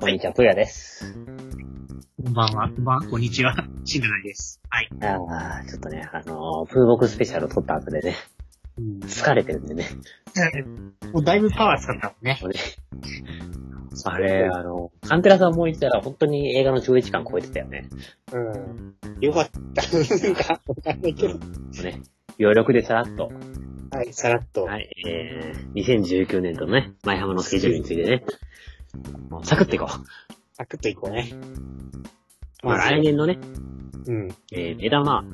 こんにちは、ぷやです。 こんばんは。こんにちは。しんどないです。はい。 ちょっとね、風木スペシャル撮った後でね、疲れてるんでね。 もうだいぶパワー使ったもんね。 あれ、カンテラさんも言ったら本当に映画の11時間超えてたよね。 よかった。なんか、わかんないけど。 ね、余力でさらっと。 はい、さらっと。 はい、2019年度のね、前浜のスケジュールについてね、サクッといこう。 サクッといこうね。 まあ来年のね、枝は、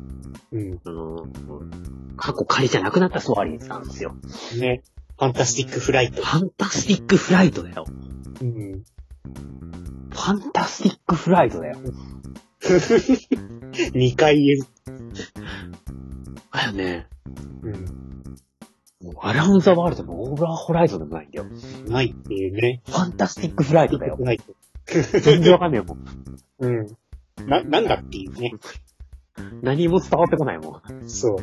過去仮じゃなくなったソアリンさんですよ。 ね。ファンタスティックフライト。 ファンタスティックフライトだよ。 ファンタスティックフライトだよ。 2回言う。 だよね。もうアラウンザワールドのオーバーホライゾンでもないんだよ。 ないっていうね。 ファンタスティックフライトだよ。 フライト。 全然わかんねえもん。 なんだっていうね。 何も伝わってこないもん。 そう。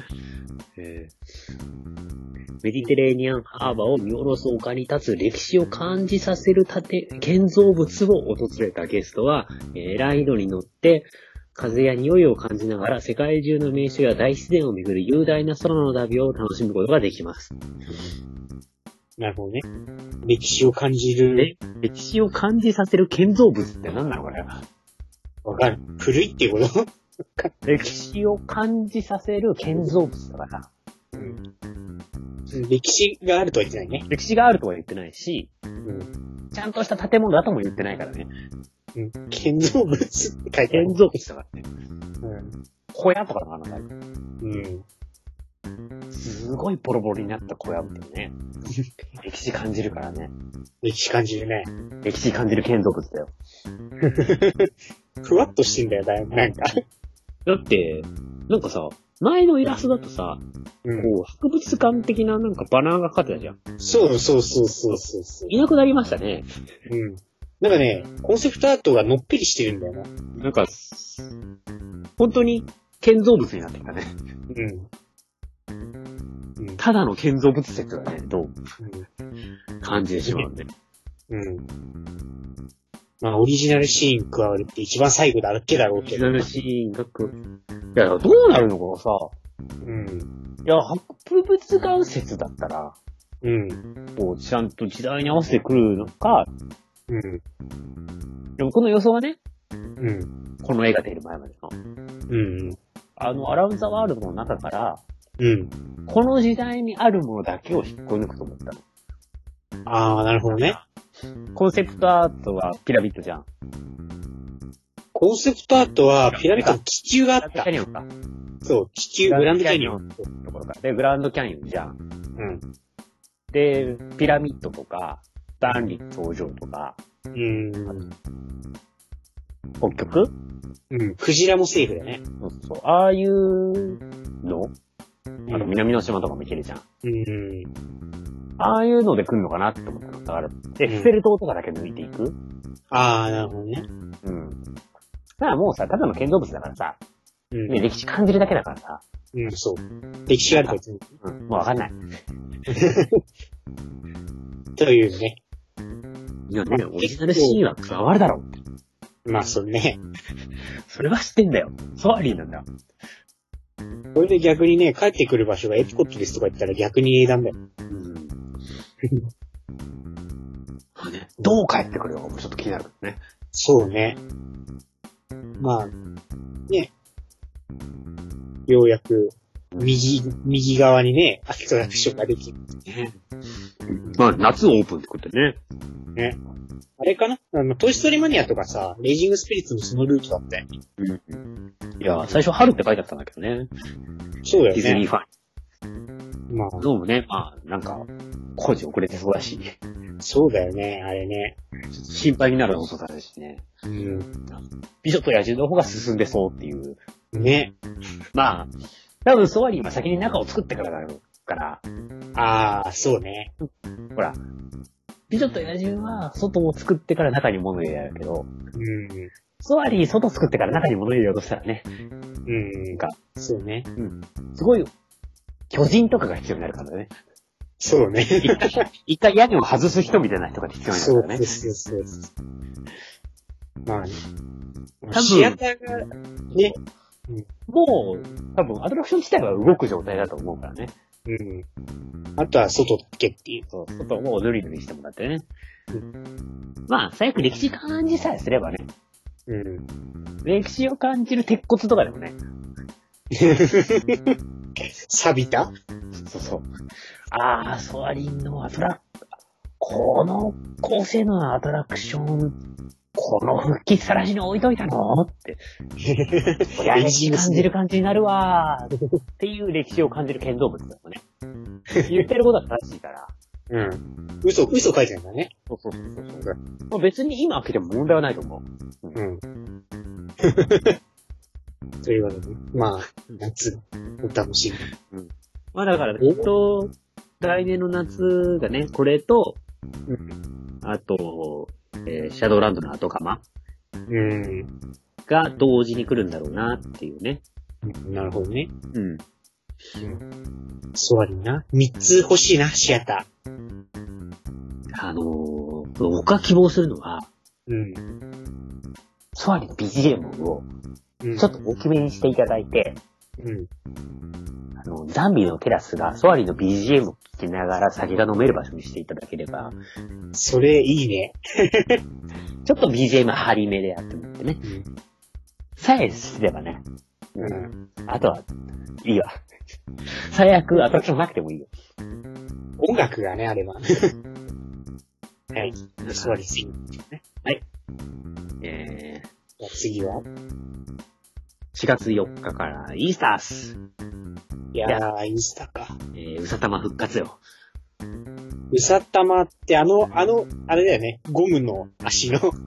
メディテレーニアンハーバーを見下ろす丘に立つ歴史を感じさせる建造物を訪れたゲストは、ライドに乗って風や匂いを感じながら世界中の名所や大自然を巡る雄大な空の旅を楽しむことができます。 なるほどね。歴史を感じる。 歴史を感じさせる建造物って何なのかな？ わかる。古いっていうこと歴史を感じさせる建造物だから。 歴史があるとは言ってないね。 歴史があるとは言ってないし、ちゃんとした建物だとも言ってないからね。 建造物って書いてある。 建造物だからね。小屋とかのタイプ。すごいボロボロになった小屋みたいなね。歴史感じるからね。 歴史感じるね。 歴史感じる建造物だよ。 ふわっとしてんだよ、なんか。 だって、なんかさ、前のイラストだとさ、こう、博物館的ななんかバナーがかかってたじゃん。 そう。 いなくなりましたね。 なんかね、コンセプトアートがのっぺりしてるんだよな。 なんか、本当に建造物になってきたね。ただの建造物説がね、どう感じてしまうんで。 まあ、オリジナルシーン加わるって一番最後だけだろうけど。 オリジナルシーンがいや、どうなるのかさ。いや、博物館説だったら、こう、ちゃんと時代に合わせてくるのか、でもこの予想はね、この映画出る前までの、アラウンザワールドの中から、この時代にあるものだけを引っこ抜くと思ったの。 なるほどね。 コンセプトアートはピラミッドじゃん。 コンセプトアートはピラミッドの気球があった。 キャニオンか。 そう、気球、グランドキャニオン。 で、グランドキャニオンじゃん。で、ピラミッドとか、万里長城とか、北極？ クジラもセーフだね。 そう。ああいうの？南の島とかも行けるじゃん。ああいうので来るのかなって思ったの。だから、エッフェル塔とかだけ抜いていく？ なるほどね。 だからもうさ、ただの建造物だからさ、歴史感じるだけだからさ。 そう。歴史があるともうわかんない。 というね。 いやね、オリジナルシーンは加わるだろう。 まあ、そうね。 それは知ってんだよ。ソアリーなんだよ。 これで逆にね、帰ってくる場所がエピコットですとか言ったら逆に英断だよ。 どう帰ってくるのかもちょっと気になるね。 そうね。まあ、ね。ようやく、右側にね、アトラクションができる。 まあ、夏オープンってことね。 あれかなトイストーリーマニアとかさ、レイジングスピリッツもそのルートだったよ。 いや、最初春って書いてあったんだけどね。 そうだよね。 ディズニーファン。まあ。どうもね、まあ、なんか、工事遅れてそうだし。 そうだよね、あれね。 心配になることだしね。美女と野獣の方が進んでそうっていう。 ね。 まあ、多分ソアリンは先に中を作ってからだろうから。 そうね。 ほら、美女と野獣は外を作ってから中に物入れやるけど、ソアリン外作ってから中に物入れようとしたらね。 そうね。 すごい、巨人とかが必要になるからね。 そうね。 一回屋根を外す人みたいな人が必要になるからね。 そう。まあね。 多分シアターが、ね。 もう、多分アトラクション自体は動く状態だと思うからね。 うん。あとは外だけっていう。 そう、外もぬりぬりしてもらってね。まあ、最悪歴史感じさえすればね。 うん。 歴史を感じる鉄骨とかでもね。 錆びた？ そう。ああ、ソアリンのこの高性能なアトラクション、この復帰さらしに置いといたのって。いや、歴史感じる感じになるわーっていう歴史を感じる建造物だもんね。言ってることは正しいから。 うん。嘘書いてるんだね。 そう。まあ、別に今開けても問題はないと思う。 うん。というわけで、まあ、夏、お楽しみ。 うん。まあだから、来年の夏がね、これと、あと、シャドーランドの後釜が同時に来るんだろうなっていうね。 なるほどね。 うん。 ソアリンな。3つ欲しいな、シアター。僕が希望するのは、ソアリンの BGM を、ちょっと大きめにしていただいて、ザンビのテラスがソアリンの BGM を聴きながら酒が飲める場所にしていただければ。 それいいね。 ちょっと BGM 張り目でやってもらってね。さえすればね。あとは、いいわ。最悪アトラクションなくてもいいよ。 音楽がね、あれば。はい。ソアリンスイングね。はい。次は 4月4日からイースタース。 いやー、イースターか。 うさたま復活よ。 うさたまって、あれだよね。ゴムの足の。 そう、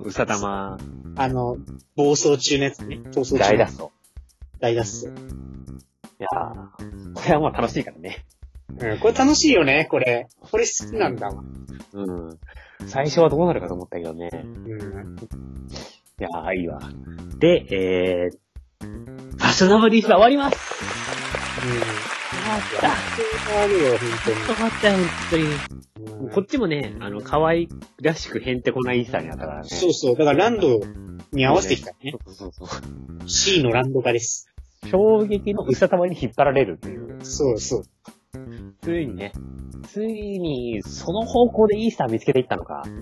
うさたま。 暴走中のやつね。 大脱走。 大脱走。 いやー、これはまあ楽しいからね。 これ楽しいよね、これ。これ好きなんだわ。 最初はどうなるかと思ったけどね。いやー、いいわ。で、ファッショナブルリースは終わります。終わったよ、本当に。こっちもね、可愛らしくへんてこなイースターになったからね。 そう。だからランドに合わせてきたね。そう。C のランド化です。 衝撃のうさたまに引っ張られるっていう。 そう。 ついに、その方向でイースター見つけていったのか。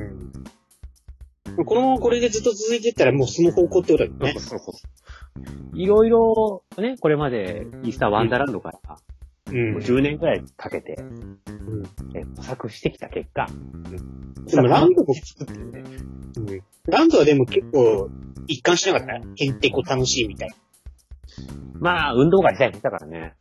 このままこれでずっと続いていったらもうその方向ってことだよね。 そう。いろいろね、これまでイースターワンダーランドから、もう10年くらいかけて、模索してきた結果、 でもランドも作ってるね。ランドはでも結構一貫しなかったね。へんてこ楽しいみたいな。 まあ、運動会自体見たからね。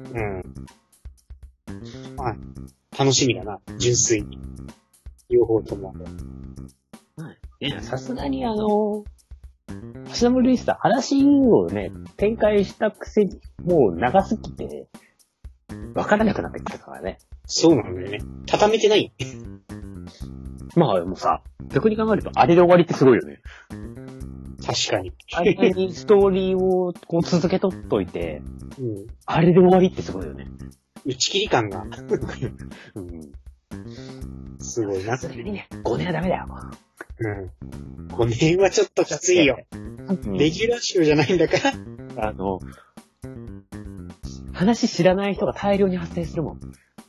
まあ、楽しみだな。純粋に。両方とも。 さすがにファッショナブルリスター、話をね、展開したくせに、もう長すぎて、わからなくなってきたからね。 そうなんだよね。畳めてない。 まあ、もうさ、逆に考えると、あれで終わりってすごいよね。 確かに。 あれにストーリーをこう続けとっといて、あれで終わりってすごいよね。 打ち切り感が。すごいな。 それにね、5年はダメだよ。 5年はちょっときついよ。レギュラーショーじゃないんだから。 話知らない人が大量に発生するもん。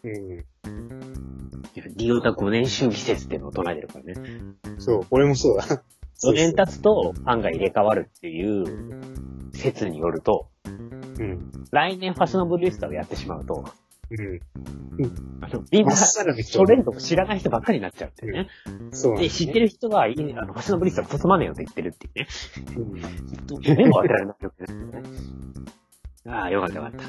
理由が5年周期説っていうのを唱えてるからね。 そう、俺もそうだ。 5年経つとファンが入れ替わるっていう説によると、来年ファッショナブルリスターをやってしまうと、みんな、トレンドを知らない人ばっかりになっちゃうっていうね。で、知ってる人が、ファッショナブルリスターを進まねえよって言ってるっていうね。目も当てられないわけですよね。ああ、よかった。 よかった。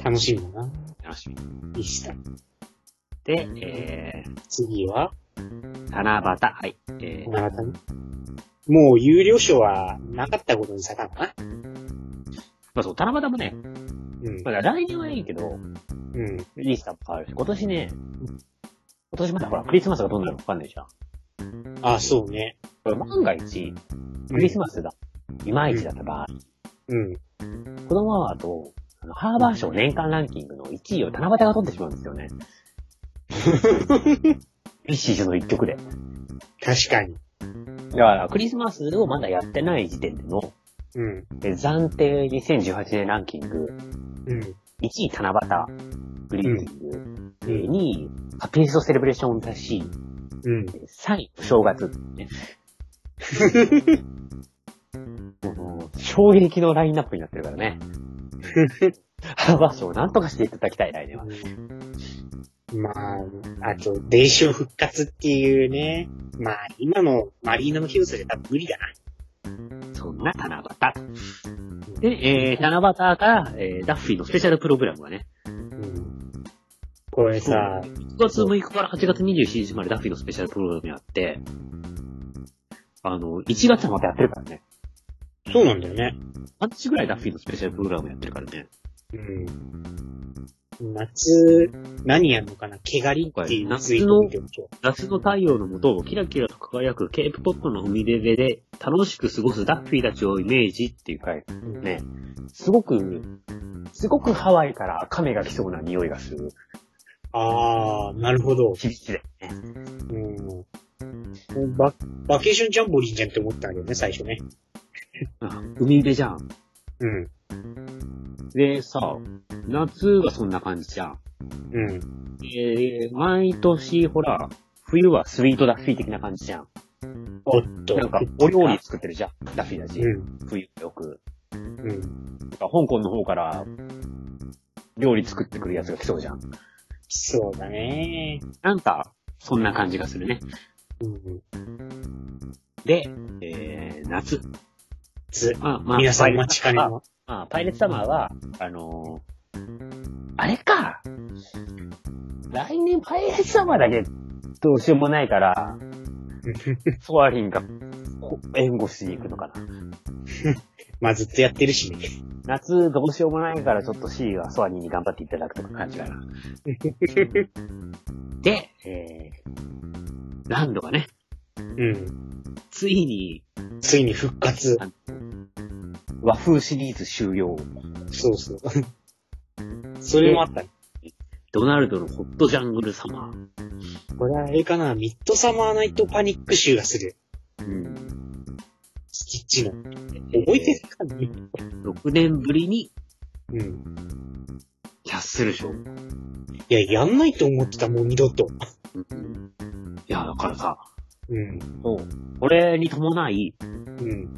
楽しみだな。 楽しみ。 いいした。 で、 次は七夕。はい。 七夕ね。もう有料賞はなかったことにされたのかな。 まあそう、七夕もね、まだ来年はいいけど、イースターも変わるし、今年まだほら、クリスマスがどうなるかわかんないじゃん。 あ、そうね。 万が一、クリスマスだ、いまいちだった場合、このままだと、 ハーバー賞年間ランキングの1位を七夕が取ってしまうんですよね。一シーズンの一曲で。 確かに。 だから、クリスマスをまだやってない時点での、 うん。 暫定2018年ランキング、 うん。 1位七夕、グリーティング、2位、ハピネストセレブレーションオンザシー、 うん。 3位、お正月、ね。もう衝撃のラインナップになってるからね。ハーバー賞をなんとかしていただきたい、来年は。 まあ、あと、伝承復活っていうね。まあ、今のマリーナの広さじゃ多分無理だな。 そんな七夕。で、七夕から、ダッフィーのスペシャルプログラムがね。 うん。これさ、 1月6日から8月27日までダッフィーのスペシャルプログラムやって、1月はまたやってるからね。 そうなんだよね。 半年ぐらいダッフィーのスペシャルプログラムやってるからね。 うん。夏、何やんのかな？毛刈りっていうツイート見てると。 夏の太陽の下をキラキラと輝くケープポットの海辺で楽しく過ごすダッフィーたちをイメージっていうか、ね、すごくハワイから亀が来そうな匂いがする。 あー、なるほど。 響きだよね。 バケーションジャンボリーじゃんって思ったんだよね、最初ね。 海辺じゃん。 うん。 でさ、夏はそんな感じじゃん。 うん。 毎年、ほら、冬はスイートダッフィー的な感じじゃん。 おっと。 なんか、お料理作ってるじゃん、ダッフィーたち。 うん。 冬よく。 うん。 なんか香港の方から、料理作ってくるやつが来そうじゃん。 そうだね。 なんか、そんな感じがするね。 うん。 で、夏。 皆さんお待ちかねの。 パイレーツサマーは、あれか。来年パイレーツサマーだけどうしようもないから、ソアリンが援護しに行くのかな。 まあずっとやってるしね。 夏どうしようもないからちょっと C がソアリンに頑張っていただくとか感じかな。で、ランドがね。 うん。 ついに復活。 和風シリーズ終了。 そうそう。それもあったね。 ドナルドのホットジャングルサマー。 これはあれかな、ミッドサマーナイトパニック集がする。 うん。 スティッチの。覚えてるかね。 6年ぶりに、 うん。 キャッスルショー。 いや、やんないと思ってた、もう二度と。 うん、いや、だからさ、 うん。 そう。これに伴い、 うん。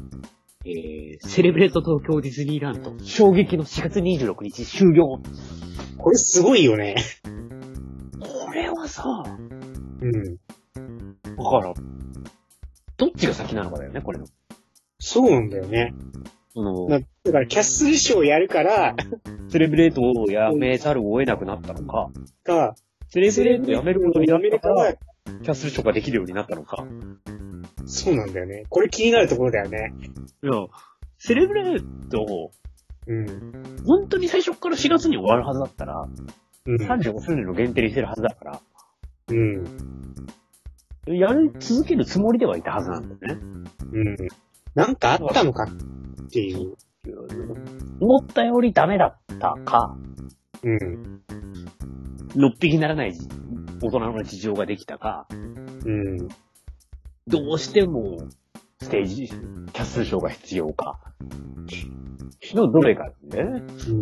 セレブレート東京ディズニーランド、衝撃の4月26日終了。 これすごいよね。 これはさ、 うん。 だから、どっちが先なのかだよね、これの。 そうなんだよね。だからキャッスルショーやるから、 セレブレートをやめざるを得なくなったのか、セレブレートやめることになったから、キャッスルショーができるようになったのか。 そうなんだよね。これ気になるところだよね。 いや、セレブレートを、 うん。 本当に最初から4月に終わるはずだったら、 うん。 35周年の限定にしてるはずだから、 うん。 やり続けるつもりではいたはずなんだよね。 うん。なんかあったのかっていう。 思ったよりダメだったか、 うん。 のっぴきならない大人の事情ができたか、 うん。 どうしてもステージ、キャッスルショーが必要か。のどれかね。 うん。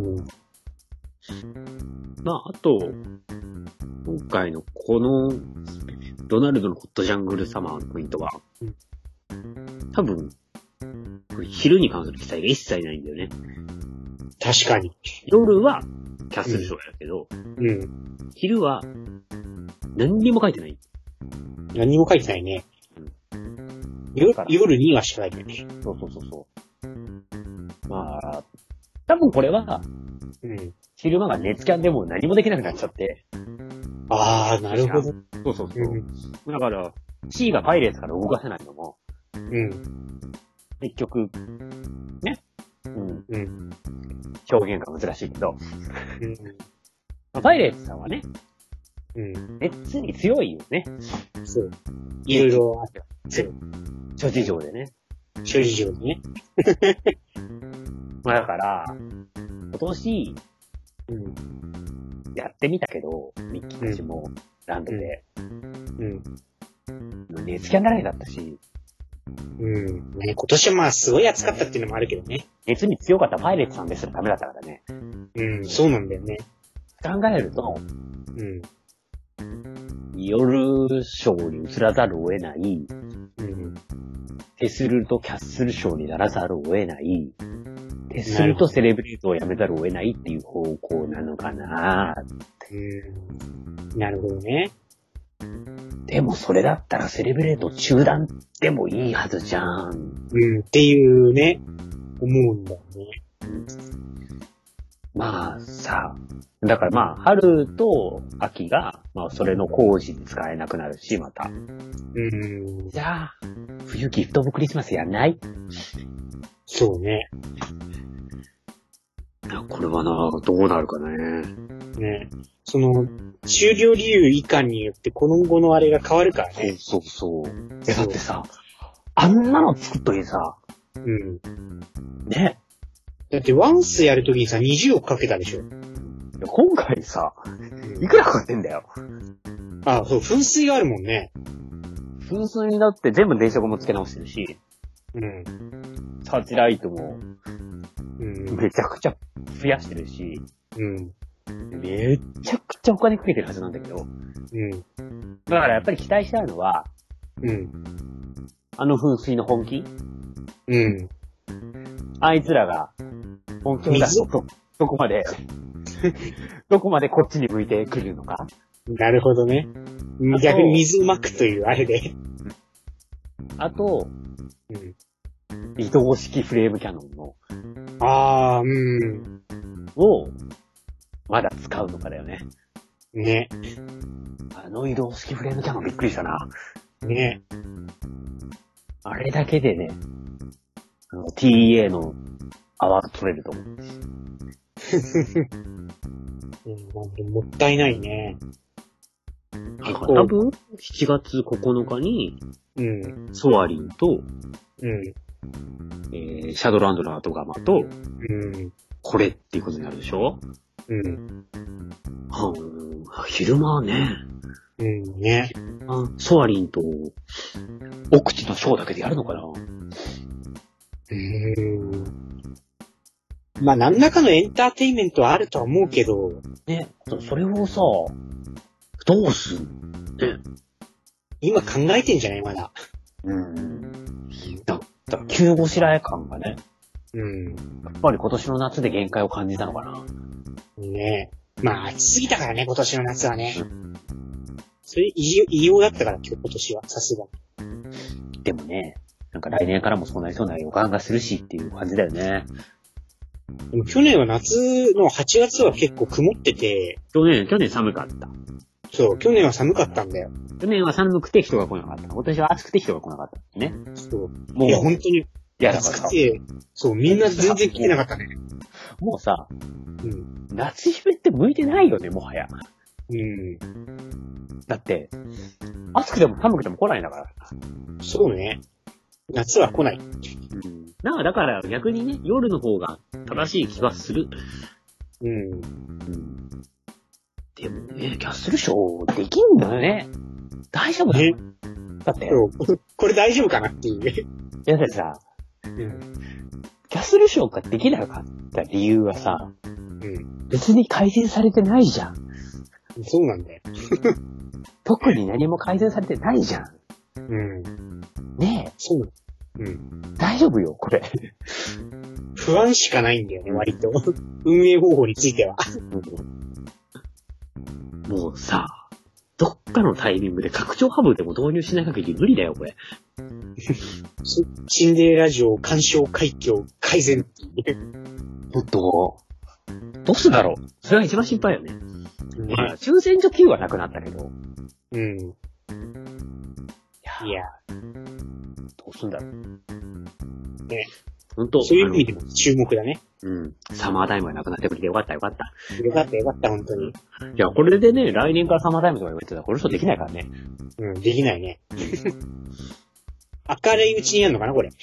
まあ、あと、今回のこのドナルドのホットジャングルサマーのポイントは、多分、昼に関する記載が一切ないんだよね。 確かに。 夜はキャッスルショーやけど、 うん。 昼は何にも書いてない。 何も書いてないね。夜にはしか書いてないね。 そう。まあ、多分これは、 うん。 昼間が熱キャンでも何もできなくなっちゃって。 あー、なるほど。 そう。だから、C がパイレーツから動かせないのも、 うん。 結局、ね。 うん。 表現が難しいけど。 うん。 まあ、パイレーツさんはね、 うん。 熱に強いよね。 そう。いろいろあって。そう。 諸事情でね。 諸事情でね。 まあだから、今年、 うん。 やってみたけど、ミッキーたちもランドで、 うん。 寝つきゃならないだったし、 うん。ね、今年はまあすごい暑かったっていうのもあるけどね。 熱に強かったパイレーツさんですらダメだったからね。 うん、そうなんだよね。 考えると、 うん。 夜ショーに移らざるを得ない、 うん。 テスルとキャッスルショーにならざるを得ない、テスルとセレブレートをやめざるを得ないっていう方向なのかな。 うん。なるほどね。 でもそれだったらセレブレート中断でもいいはずじゃん。 うん、っていうね、思うんだよね。 まあさ、だからまあ春と秋が、まあそれの工事に使えなくなるし、また。 うん。 じゃあ、冬ギフトオブクリスマスやんない？ そうね。 これはな、どうなるかね。 ね。その、終了理由以下によって今後のあれが変わるからね。 そうそう。だってさ、あんなの作っといてさ、 うん。 ね。 だってワンスやるときにさ、20億かけたでしょ。 今回さ、いくらかかってんだよ。 あ、そう、噴水があるもんね。 噴水になって全部電飾も付け直してるし、 うん。 サーチライトもうん。 めちゃくちゃ増やしてるし、 うん。 めちゃくちゃお金かけてるはずなんだけど。 うん。 だからやっぱり期待してあるのは、 うん。 あの噴水の本気？ うん。 あいつらが本気を出すと、どこまで、どこまでこっちに向いてくるのか。 なるほどね。逆に水をまくというあれで。 あと、 うん。 移動式フレームキャノンの、 ああ、うん。 を、まだ使うのかだよね。 ね。 あの移動式フレームキャノンびっくりしたな。 ね。 あれだけでね、TA のアワード取れると思う。 もったいないね。 多分、7月9日に、 うん。 ソアリンと、 うん。 シャドランドの後釜と、 うん。 これっていうことになるでしょ？ うん。 昼間はね、 うん。ね。 ソアリンと、奥地のショーだけでやるのかな？ まあ、何らかのエンターテインメントはあるとは思うけど。 ね、それをさ、どうすんね。 今考えてんじゃないまだ。 だから急ごしらえ感がね。 うん。 やっぱり今年の夏で限界を感じたのかな。 ね。まあ、暑すぎたからね、今年の夏はね。それ異様だったから、今年は、さすが。 でもね、なんか来年からもそうなりそうな予感がするしっていう感じだよね。 でも去年は夏の8月は結構曇ってて。 去年寒かった。 そう、去年は寒かったんだよ。 去年は寒くて人が来なかった。今年は暑くて人が来なかったね。 そう。 もう。 いや、本当に。暑くて、そう、みんな全然来てなかったね。 もうさ、 うん。 夏姫って向いてないよね、もはや。 うん。 だって、暑くても寒くても来ないんだから。 そうね。夏は来ない。 だから逆にね、夜の方が正しい気はする。でもね、キャッスルショーできんだよね。大丈夫だよ。だって。 これ大丈夫かなっていうね。 いやだってさ、キャッスルショーができなかった理由はさ、別に改善されてないじゃん。 そうなんだよ。 特に何も改善されてないじゃん。ねえ。 そう。 大丈夫よ、これ。 不安しかないんだよね、割と。運営方法については。 もうさ、どっかのタイミングで拡張ハブでも導入しない限り無理だよ、これ。 シンデレラ城干渉海峡改善っていう。 どうすんだろう。それが一番心配よね。まあ、抽選所9はなくなったけど。いや、どうすんだろう。 ね。 本当そういう意味でも注目だね。 サマータイムがなくなってくれてよかった、よかった。 よかった、よかった、本当に。 いや、これでね、来年からサマータイムとか言われてたら、これ嘘できないからね。 できないね。明るいうちにやるのかな、これ。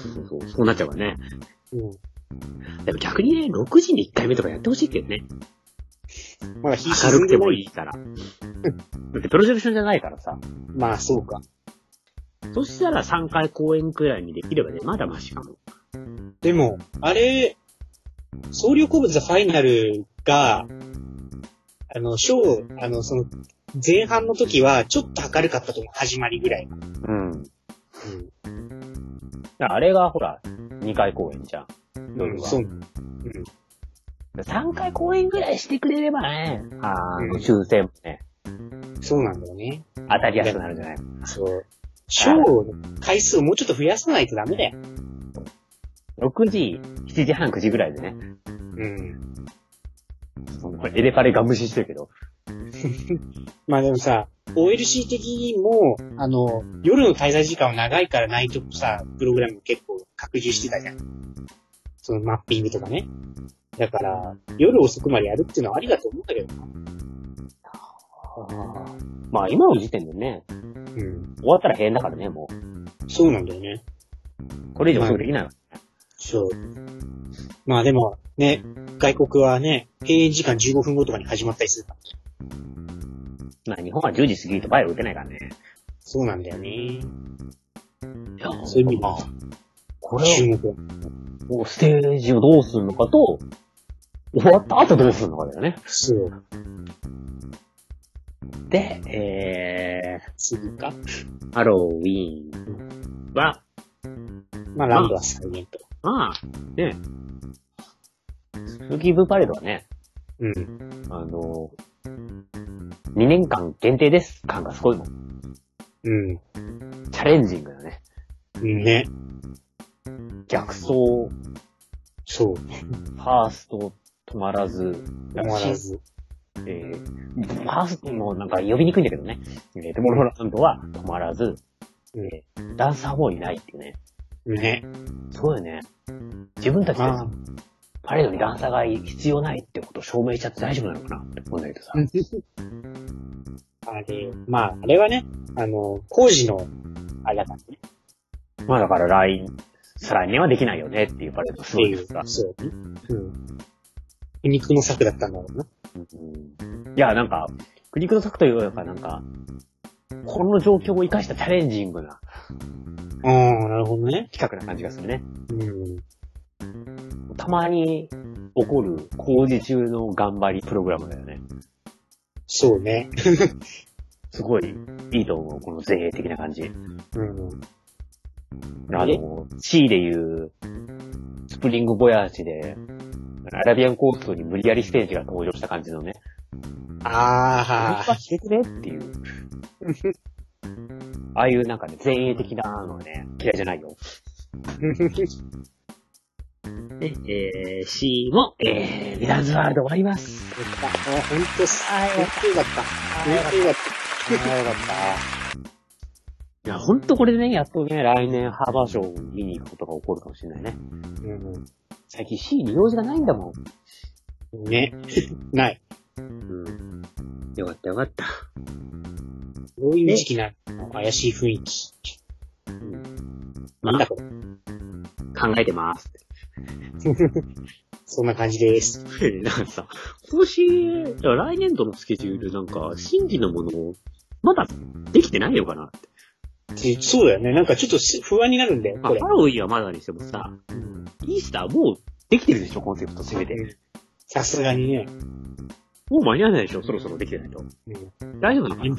そうなっちゃうからね。でも逆にね、6時に1回目とかやってほしいけどね。 まだ日明るくてもい。 いいから。だってプロジェクションじゃないからさ。 まあ、そうか。 そしたら3回公演くらいにできればね、まだマシかも。 でも、あれ、総力古物ファイナルが、ショー、その、前半の時は、ちょっと明るかったと思う。始まりぐらい。 うん。あれがほら、2回公演じゃん。夜は。 そう。 3回公演ぐらいしてくれればね、抽選もね。 そうなんだよね。 当たりやすくなるんじゃないかな。 そう。ショーの回数をもうちょっと増やさないとダメだよ。 6時、7時半、9時ぐらいでね。これエレパレが無視してるけど。 まあでもさ、OLC 的にも、夜の滞在時間は長いからナイトさ、プログラム結構拡充してたじゃん。そのマッピングとかね。だから、夜遅くまでやるっていうのはありだと思うんだけどな。 まあ今の時点でね、終わったら変だからね、もう。そうなんだよね。 これ以上遅くできないわ、 そう。まあでも、ね、外国はね、閉園時間15分後とかに始まったりするから。 まあ日本は10時過ぎるとバイオ打てないからね。 そうなんだよね。 いや、 そういう意味で、 これを、ステージをどうするのかと、終わった後どうするのかだよね。 そう。 で、 次か。 ハロウィーンは、 まあランドは再現と。 まあ、ね、スプギブパレードはね、2年間限定です感がすごいもん。チャレンジングだね。 ね。 逆走。 そう。 ファースト止まらず。 ファーストもなんか呼びにくいんだけどね。トモローランドは止まらず、ダンサーもいないっていうね。 ね。 すごいよね。自分たちでパレードにダンサーが必要ないってことを証明しちゃって大丈夫なのかなって思うんだけどさ。 あれはね、工事の、あれだからね。 まあだから再来年はできないよねっていうパレードすごいですか。 そうね。苦肉の策だったんだろうな。 いや、なんか、苦肉の策というか、なんか、この状況を生かしたチャレンジングな。 なるほどね。 企画な感じがするね。たまに起こる工事中の頑張りプログラムだよね。 そうね。 すごいいいと思う、この前衛的な感じ。C でいう、スプリングボヤージで、アラビアンコーストに無理やりステージが登場した感じのね。入れてねっていう。ああいうなんかね、前衛的なのはね、嫌いじゃないよ。で、C も、ヴィランズワールド終わります。 ほんとよかった。よかった。 いや、ほんとこれでね、やっとね、来年ハーバーショーを見に行くことが起こるかもしれないね。最近 C に用事がないんだもん。ね。ない。 よかったよかった。 どういう時期なの？怪しい雰囲気。なんだこれ。 考えてます。 そんな感じです。 なんかさ、今年、来年度のスケジュールなんか、新規のものを、まだできてないのかなって。 そうだよね。なんかちょっと不安になるんだよ。 ハロウィンはまだにしてもさ、イースターもうできてるでしょ、コンセプトせめて。 さすがにね。 もう間に合わないでしょ、そろそろできてないと。大丈夫なのかな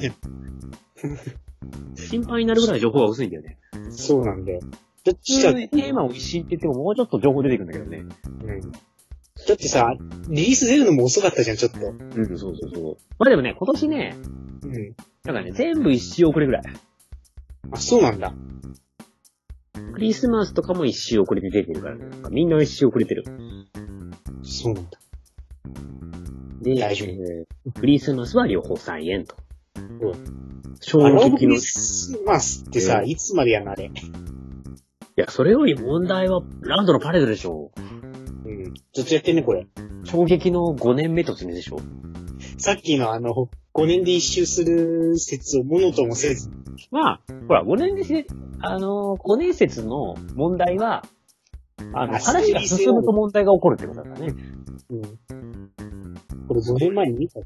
心配になるぐらい情報が薄いんだよね。 そうなんだよ。 普通にテーマを一新って言ってももうちょっと情報出てくるんだけどね。 だってさ、リリース出るのも遅かったじゃん、ちょっと。 そう。まあでもね、今年ね、なんかね、全部一周遅れぐらい。 あ、そうなんだ。 クリスマスとかも一周遅れて出てるからね。みんな一周遅れてる。 そうなんだ。 で、 大丈夫。クリスマスは両方再演と。 衝撃の。クリスマスってさ、いつまでやんのあれ。 いや、それより問題はランドのパレードでしょ。 ずっとやってんね、これ。 衝撃の5年目突入でしょ。 さっきの5年で一周する説をものともせず。 まあ、ほら、5年説の問題は、話が進むと問題が起こるってことだからね。 これ5年前に見た。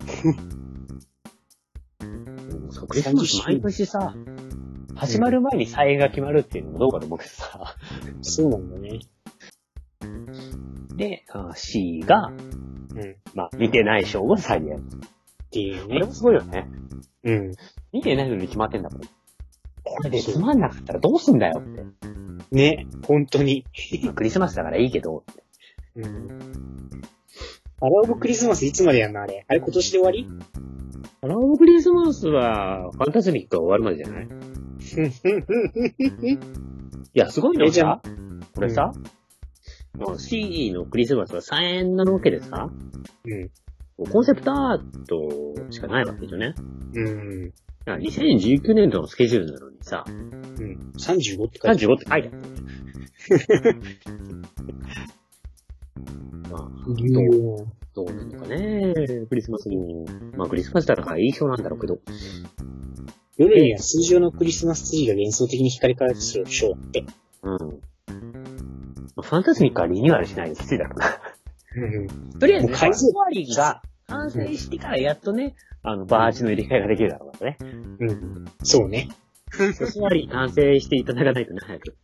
そう、クリスマス毎年さ、始まる前に再演が決まるっていうのもどうかと思うけどさ。 そうなんだね。 で、C が、まあ、見てない賞を再演。 っていうね。 これもすごいよね。 うん。 見てないのに決まってんだもん。これでつまんなかったらどうすんだよって。 ね、本当に。 まあ、クリスマスだからいいけど。 うん。アラオブクリスマスいつまでやんのあれ今年で終わり？ アラブクリスマスは、ファンタズミックが終わるまでじゃない？いや、すごいのさ、これさ、C のクリスマスは3円なわけでさ、コンセプトアートしかないわけじゃね。2019年度のスケジュールなのにさ、 35って書いてある。 35って書いてある。まあ、どうなのかね、クリスマスに。まあ、クリスマスだからいい表なんだろうけど。 夜には通常のクリスマスツリーが幻想的に光り輝くショーって。 まあ、ファンタズミックはリニューアルしないできついだろうな。とりあえず、カイズワリーが完成してからやっとね、バージの入れ替えができるだろうからね。 そうね。 カイズワリー完成していただかないとね、早く。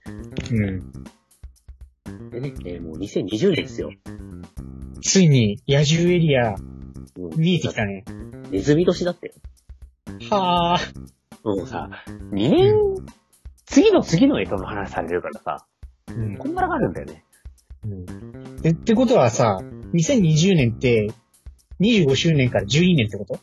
でね、もう2020年ですよ。 ついに野獣エリア、見えてきたね。 ネズミ年だってよ。 はぁ。もうさ、2年、次の干支の話されるからさ、こんがらがるんだよね。ってことはさ、2020年って25周年から12年ってこと？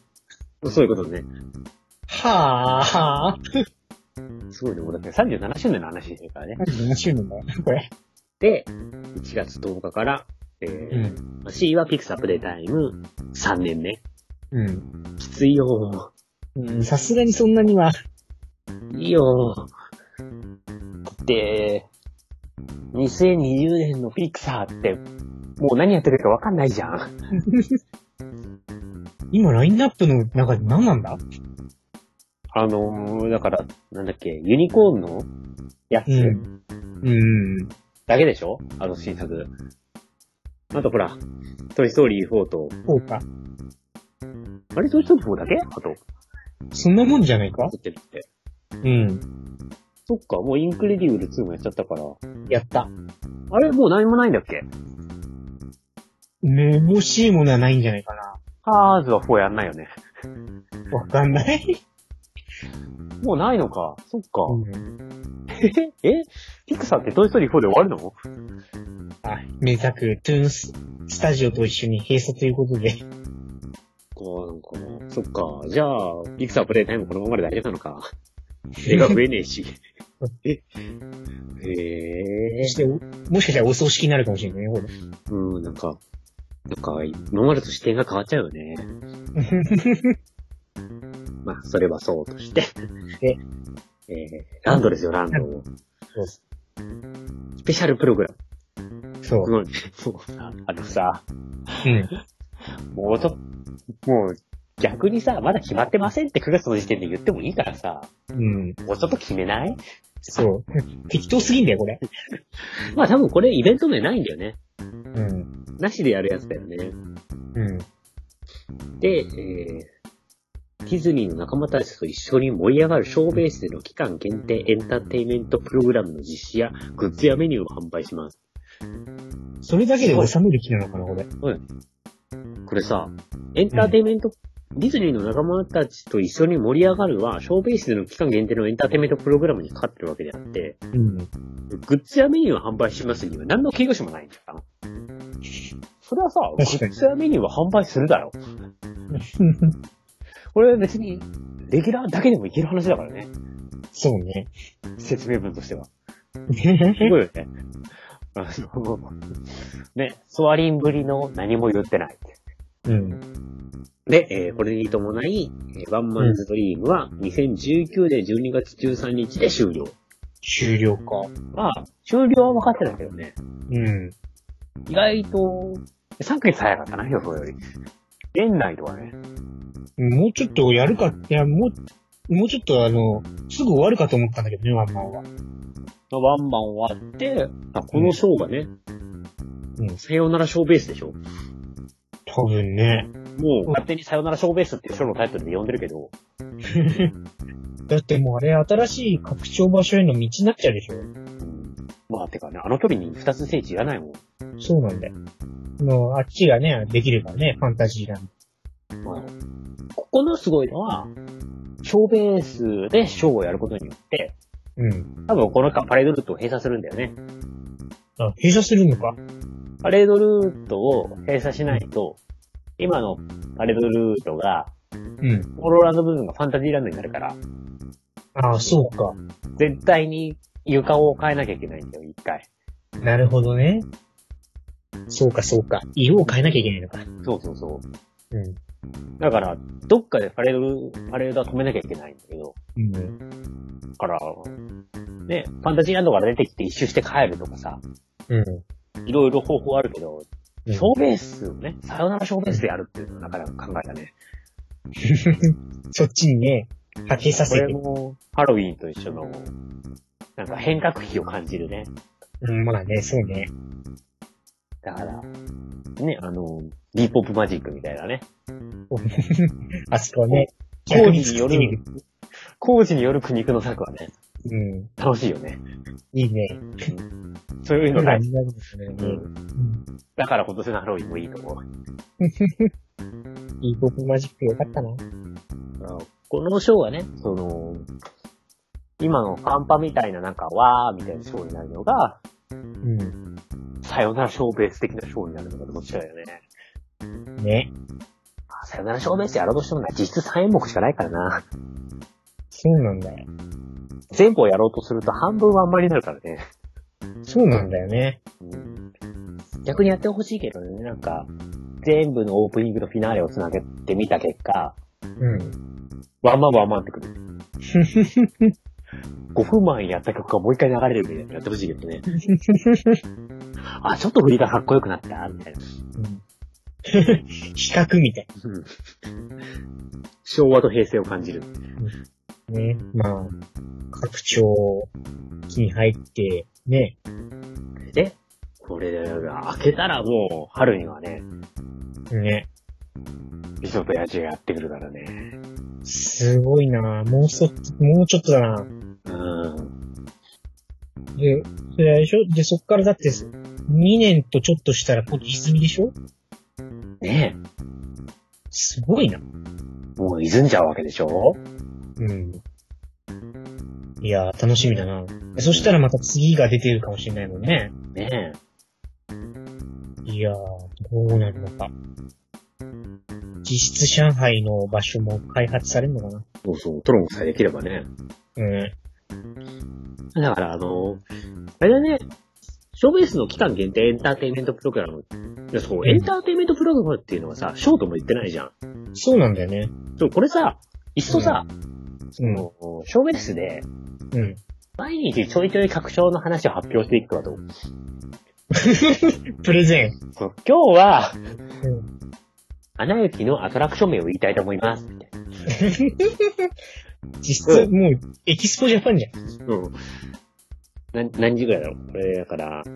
そういうことね。 はぁ。 すごいね。もうだって37周年の話してるからね。 37周年だよ、これ。 で、1月10日から、C はピクサープレイタイム3年目。きついよ。 さすがにそんなには。 いいよ。で、2020年のピクサーって、もう何やってるかわかんないじゃん。 今ラインナップの中で何なんだ？ だから、なんだっけ、ユニコーンのやつ。だけでしょ？新作。あとほら、トイストーリー4と。 4か。 あれトイストーリー4だけ？あと。 そんなもんじゃないか？ ってるって。そっか、もうインクレディブル2もやっちゃったから。 やった。 あれもう何もないんだっけ？ めぼしいものはないんじゃないかな。 ハーズは4やんないよね。 わかんない。 もうないのか。そっか。ピクサーってトイストーリー4で終わるの？名作、トゥーンスタジオと一緒に閉鎖ということで。なんかな。そっか。じゃあ、ピクサープレイタイムこのままで大丈夫なのか。絵が増えねえし。もしかしたらお葬式になるかもしれないね、これ。なんか、今までと視点が変わっちゃうよね。まあ、それはそうとして。ランドですよ、ランド。スペシャルプログラム。そう。もうさ、もう逆にさ、まだ決まってませんって9月の時点で言ってもいいからさ、もうちょっと決めない？そう。適当すぎんだよ、これ。まあ多分これイベント名ないんだよね。なしでやるやつだよね。で、ディズニーの仲間たちと一緒に盛り上がるショーベースでの期間限定エンターテイメントプログラムの実施やグッズやメニューを販売します。それだけで収める気なのかな、これ。これさ、エンターテイメント、ディズニーの仲間たちと一緒に盛り上がるは、ショーベースでの期間限定のエンターテイメントプログラムにかかってるわけであって、グッズやメニューを販売しますには何の形容詞もないんだよ。それはさ、グッズやメニューは販売するだろ。これは別に、レギュラーだけでもいける話だからね。そうね。説明文としては。すごいよね。ね、ソアリンぶりの何も言ってない。で、これに伴い、ワンマンズドリームは2019年12月13日で終了。終了か。まあ、終了は分かってたけどね。意外と、3ヶ月早かったな、予想より。年内とかね。もうちょっとやるか、もうちょっとすぐ終わるかと思ったんだけどね、ワンマンは。ワンマン終わって、このショーがね、さよならショーベースでしょ。 多分ね。 もう勝手にさよならショーベースっていうショーのタイトルで呼んでるけど。 だってもうあれ新しい拡張場所への道になっちゃうでしょ。 まあてかね、あの距離に2つ聖地いらないもん。 そうなんだよ。もうあっちがね、できればね、ファンタジーランド。 まあ、ここのすごいのは、ショーベースでショーをやることによって、 うん。 多分このパレードルートを閉鎖するんだよね。 あ、閉鎖するのか。 パレードルートを閉鎖しないと、今のパレードルートが、 うん。 オーロラの部分がファンタジーランドになるから、 ああ、そうか。 絶対に床を変えなきゃいけないんだよ、一回。 なるほどね。そうか、そうか。色を変えなきゃいけないのか。 そうそうそう。 うん。 だから、どっかでパレードは止めなきゃいけないんだけど、 うん。 だから、ね、ファンタジーランドから出てきて一周して帰るとかさ、 うん。 いろいろ方法あるけど、 うんショーベースをね、さよならショーベースでやるっていうのはなかなか考えたね。 そっちにね、波形さこせて。 れも、ハロウィーンと一緒の、なんか変革期を感じるね。 うん、まだね、そうね。 だから、ね、ディーポップマジックみたいなね。 あそこはね、 工事による逆に作ってみる。、 工事による苦肉の策はね、 うん。 楽しいよね。 いいね。 そういうの大事。 になるんですね。 だから今年のハロウィーンもいいと思う。 いいポップマジックよかったな。 このショーはね、今のファンパみたいななんか、わーみたいなショーになるのが、 うん。 さよならショーベース的なショーになるのがどっちかだよね。 ね。 さよならショーベースやろうとしてもな、実質3演目しかないからな。 そうなんだよ。 全部をやろうとすると半分はあんまりになるからね。 そうなんだよね。 逆にやってほしいけどね、なんか、全部のオープニングとフィナーレをつなげてみた結果、 うん。 ワンマンってくる。5分前にやった曲がもう一回流れるみたいなのやってほしいけどね。あ、ちょっと振りがかっこよくなったみたいな。 比較みたい昭和と平成を感じる。 な。ね。まあ、拡張期に入って、ね。 で、これ、開けたらもう、春にはね、 ね。 美女と野獣がやってくるからね。 すごいなもうちょっとだなで、それあれでしょで、そっからだって2年とちょっとしたらこっち泉でしょねすごいな。 え。もう泉んじゃうわけでしょ。 うん。いやー、楽しみだな。そしたらまた次が出てるかもしれないもんね。 ねいやー、どうなるのか。実質上海の場所も開発されるのかな。 そうそう、トロンさえできればね。 うん。 だからあれだね、ショーベースの期間限定エンターテインメントプログラム。そう、エンターテインメントプログラムっていうのはさ、ショートも言ってないじゃん。 そうなんだよね。 そう、これさ、いっそさ、ショーベースで、 うん。 毎日ちょいちょい拡張の話を発表していくとはどう？ プレゼン。 そう今日は、 うんアナ雪のアトラクション名を言いたいと思います。みたいな実質、もう、エキスポジャパンじゃん。 うん。何時ぐらいだろうこれ、だから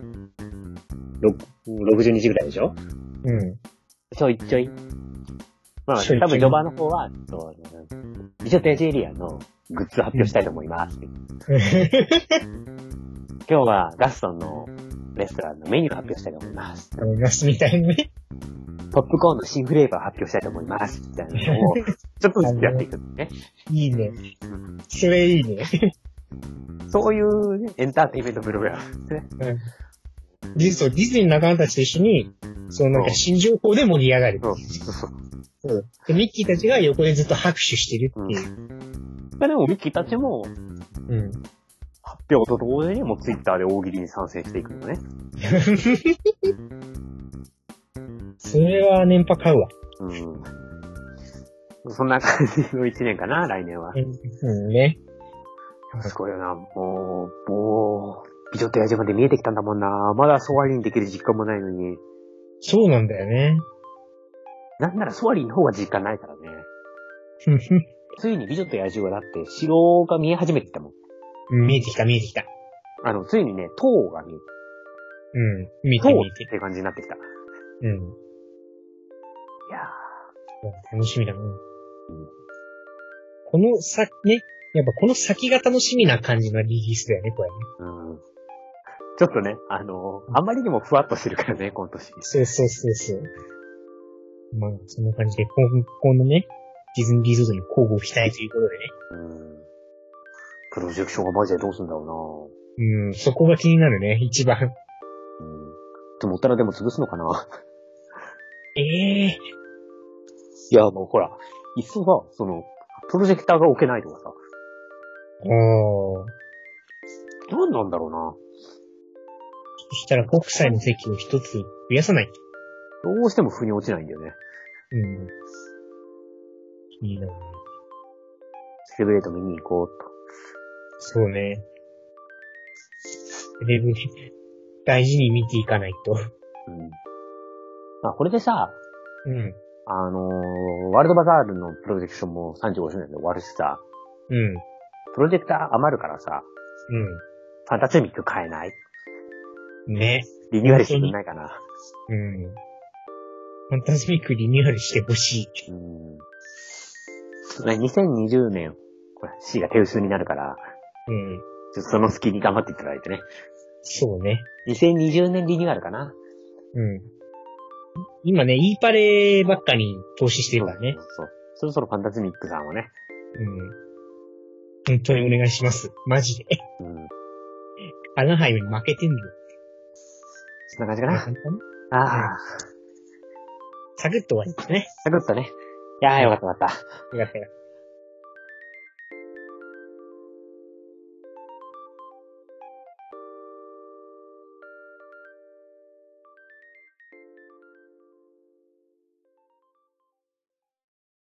、60日ぐらいでしょうん。 ちょいちょい。まあ、 ちょいちょい多分序盤の方は、美女と野獣エリアのグッズを発表したいと思います。今日はガストンのレストランのメニューを発表したいと思います。 ナスみたいにね。 ポップコーンの新フレーバーを発表したいと思います。みたいなのを、ちょっとずつやっていくんね。 いいね。それいいね。 そういうね、エンターテインメントプログラムですね。 ディズニーの仲間たちと一緒に、なんか新情報で盛り上がる。でミッキーたちが横でずっと拍手してるっていう。 でもミッキーたちも、発表と同時にもうツイッターで大喜利に参戦していくのね。 それは年波買うわ。 そんな感じの一年かな、来年は。 ね。 すごいよな、もう、美女と野獣まで見えてきたんだもんな。まだソワリンできる実感もないのに。 そうなんだよね。 なんならソワリンの方が実感ないからね。ついに美女と野獣はだって城が見え始めてきたもん。 見えてきた。 ついにね、塔が見えて。 見えて。 って感じになってきた。 や楽しみだな。 うんこの先、ね、やっぱこの先が楽しみな感じのリリースだよね、これね。 うん。ちょっとね、あまりにもふわっとしてるからね、今年。 そうそうそうそう。まあ、そんな感じで、今後ね、ディズニーリゾートに交互期待ということでね。 うん。プロジェクションがマジでどうすんだろそこが気になるね、一番。 うな。うん。でも、おったらでも潰すのかな。 ええいや、もうほら、いっそさ、プロジェクターが置けないとかさ、何なんだろうな。 そしたら国際の席を一つ増やさないと。 どうしても腑に落ちないんだよね。 気になるね。 セレブレート見に行こうと。 そうね。レベル大事に見ていかないと。 うん。まあ、これでさ、 うん。 ワールドバザールのプロジェクションも35周年で終わるしさ、 うん。 プロジェクター余るからさ、ファンタズミック買えない？ ね。 リニューアルしてくんないかな。 ファンタズミックリニューアルしてほしい。 2020年、これ C が手薄になるから、ちょっとその隙に頑張っていただいてね。 そうね。 2020年リニューアルかな。 今ね、イーパレばっかに投資してるからね。 そう。そろそろファンタズミックさんはね。 本当にお願いします。マジで。アナハイムに負けてんのよ。 そんな感じかな。ああ。 サクッと終わりましたね。 サクッとね。いやーよかったよかった。 よかったよ。